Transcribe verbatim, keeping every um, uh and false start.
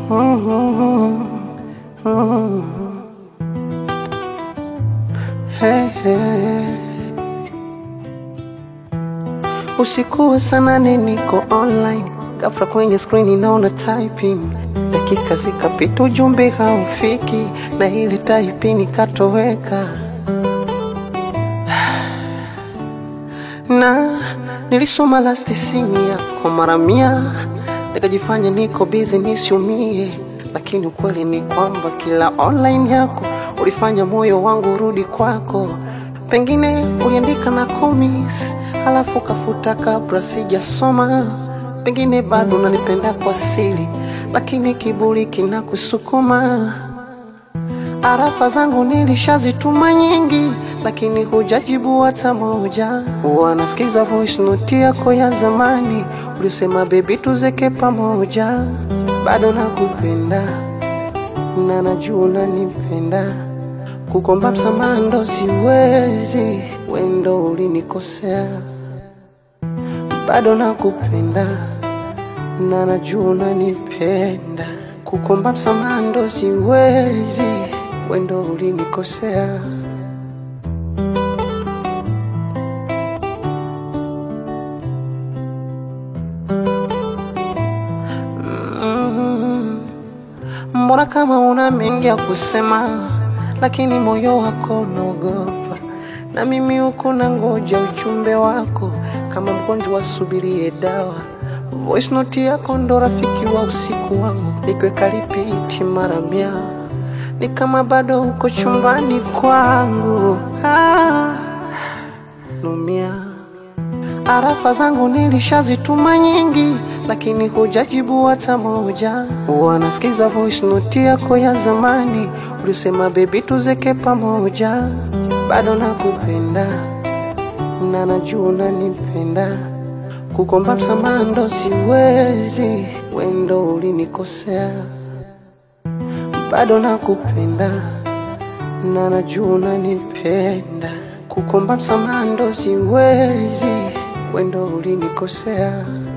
Hey, hey. Usiku sana niko online, ghafla kwenye screen naona typing, dakika zikapita ujumbe haufiki, na ile typing ikatoweka. Na nilisoma last scene yako mara mia, nikajifanya niko busy nisiumie, lakini ukweli ni kwamba kila online yako ulifanya moyo wangu rudi kwako. Pengine uliandika na komis, halafu kafuta kabla sijasoma. Pengine bado unanipenda kwa siri, lakini kiburi kinakusukuma. Arafa zangu nilishazituma nyingi, lakini hujajibu hata moja. Wanasikiza voice note yako ya zamani, ulisema baby tuzeke pamoja. Bado nakupenda na najua unanipenda, kukomba msamaha ndo siwezi, wewe ndo ulinikosea. Bado nakupenda na najua unanipenda, kukomba msamaha ndo siwezi, wewe ndo ulinikosea. Mbona kama una mengi ya kusema, lakini moyo wako unaogopa, na mimi huko nangoja ujumbe wako kama mgonjwa asubirie dawa. Voice note yako ndo rafiki wa usiku wangu, nikiweka repeat mara mia, ni kama bado uko chumbani kwangu. Ah, numia. Arafa zangu nilishazituma nyingi, lakini hujajibu hata moja. Wanasikiza voice note yako ya zamani, ulisema baby tuzeke pamoja. Bado nakupenda na najua unanipenda, kukomba msamaha ndo siwezi, wewe ndo ulinikosea. Bado nakupenda na najua unanipenda, kukomba msamaha ndo siwezi, wewe ndo ulinikosea.